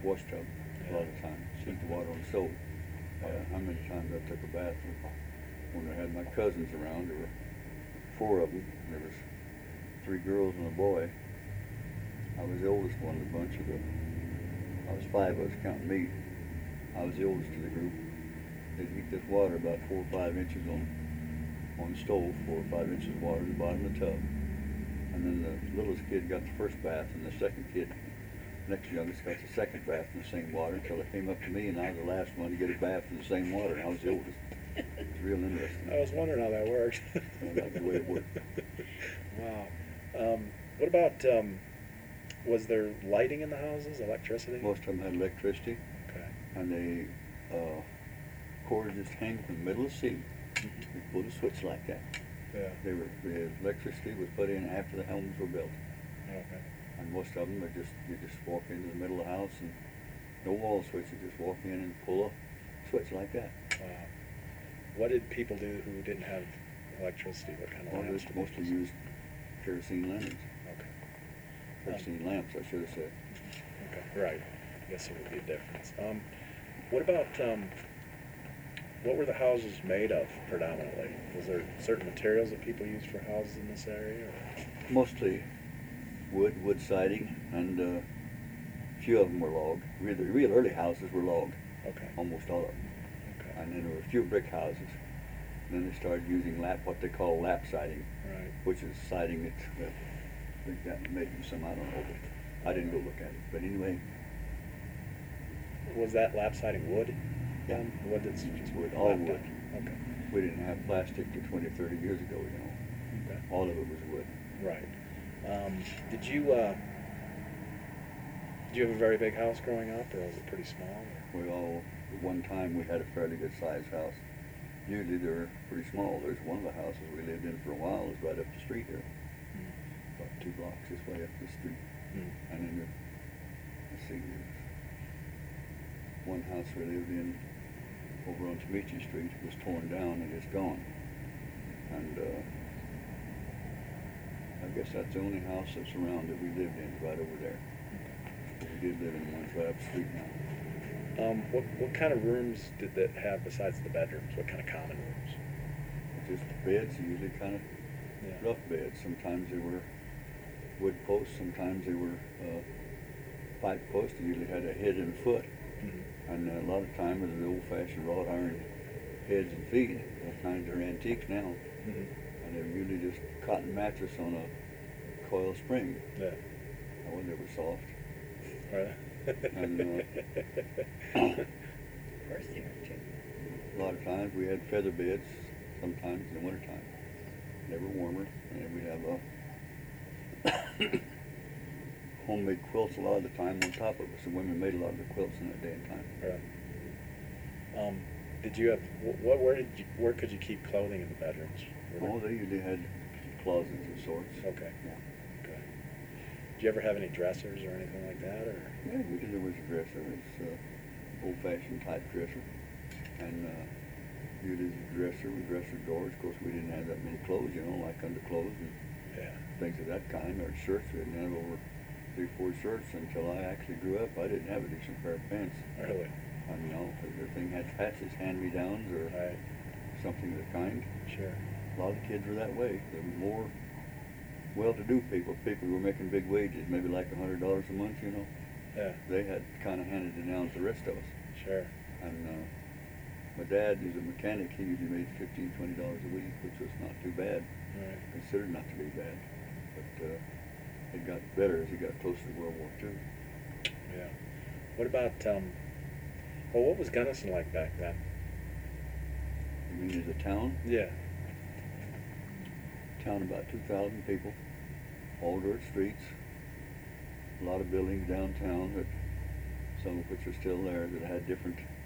wash tub a lot of the time. Heat the water on the stove. How many times I took a bath when I had my cousins around? There were 4 of them. There was 3 girls and a boy. I was the oldest one of the bunch. I was 5 of us, counting me. I was the oldest of the group. They'd heat this water about 4 or 5 inches on the stove, 4 or 5 inches of water in the bottom of the tub. And then the littlest kid got the first bath, and the second kid, next youngest, got the second bath in the same water until it came up to me, and I was the last one to get a bath in the same water, and I was the oldest. It was real interesting. I was wondering how that worked. Well, that's the way it worked. Wow. What about, was there lighting in the houses, electricity? Most of them had electricity. Okay. And they cord just hang from the middle of the ceiling. They pulled a switch like that. Yeah. The electricity was put in after the homes were built. Okay. And most of them you just walk into the middle of the house and no wall switch. You just walk in and pull a switch like that. Wow. What did people do who didn't have electricity? What kind of Well, lamps they did they mostly use? used kerosene lanterns. Okay. Kerosene lamps, I should have said. Okay. Right. I guess there would be a difference. What about what were the houses made of predominantly? Was there certain materials that people used for houses in this area? Or? Mostly wood siding, and a few of them were log. The real early houses were log. Okay. Almost all of them. Okay. And then there were a few brick houses. And then they started using what they call lap siding, Right. which is siding that I think that maybe some, I don't know, but I didn't go look at it. But anyway. Was that lap siding wood? Yeah. Wood that's just wood, all lapped wood. up? Okay. We didn't have plastic to 20 or 30 years ago, you know. Okay. All of it was wood. Right. Did you have a very big house growing up, or was it pretty small? At one time we had a fairly good sized house. Usually they're pretty small. There's one of the houses we lived in for a while is right up the street here. About 2 blocks this way up the street. And then let's see, there's one house we lived in over on Tamichi Street was torn down and it's gone. And I guess that's the only house that's around that we lived in, right over there. We did live in one right up the street now. What kind of rooms did that have besides the bedrooms? What kind of common rooms? Just beds, usually kind of rough beds. Sometimes they were wood posts, sometimes they were pipe posts. They usually had a head and a foot. And a lot of times it was the old-fashioned wrought iron heads and feet. Those kinds are antiques now. And they were usually just cotton mattress on a coil spring. Yeah. Oh, they were soft. Right. And a lot of times we had feather beds, sometimes in the wintertime. They were warmer, and we'd have homemade quilts a lot of the time on top of us. The women made a lot of the quilts in that day and time. Right. Did you have where could you keep clothing in the bedrooms? Oh, they usually had closets of sorts. Okay. Yeah. Okay. Did you ever have any dressers or anything like that, or? Yeah, usually there was a dresser. It's old-fashioned type dresser, and usually the dresser with dresser doors. Of course, we didn't have that many clothes, you know, like underclothes and things of that kind, or shirts. We didn't have over 3 or 4 shirts until I actually grew up. I didn't have a decent pair of pants. Really? You know, because everything had patches, hand-me-downs, or something of the kind. Sure. A lot of the kids were that way. They were more well-to-do people who were making big wages, maybe like $100 a month, you know. Yeah. They had kind of handed it down to the rest of us. Sure. And my dad, who's a mechanic, he usually made $15, $20 a week, which was not too bad. Right. Considered not to be bad. But it got better as he got closer to World War II. Yeah. What about, what was Gunnison like back then? You mean as a town? Yeah. Town about 2,000 people, all dirt streets, a lot of buildings downtown, that some of which are still there, that had different